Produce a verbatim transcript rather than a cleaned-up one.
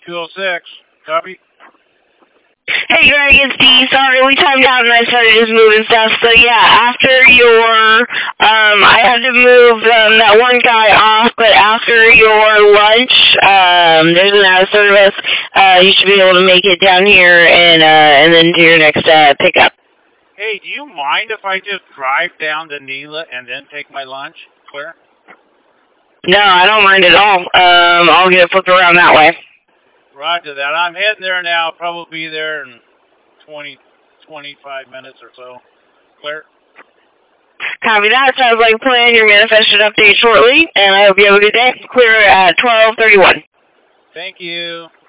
two oh six. Copy. Hey Greg, it's Dee. Sorry, we timed out and I started just moving stuff. So yeah, after your, um, I had to move um, that one guy off, but after your lunch, um, there's an out of service. Uh, you should be able to make it down here and uh, and then do your next uh, pickup. Hey, do you mind if I just drive down to Nela and then take my lunch? Claire? No, I don't mind at all. Um, I'll get it flipped around that way. Roger that. I'm heading there now. Probably be there in twenty, twenty-five minutes or so. Claire? Copy that. Sounds like a plan. Your manifest should update shortly, and I hope you have a good day. Clear at twelve thirty-one. Thank you.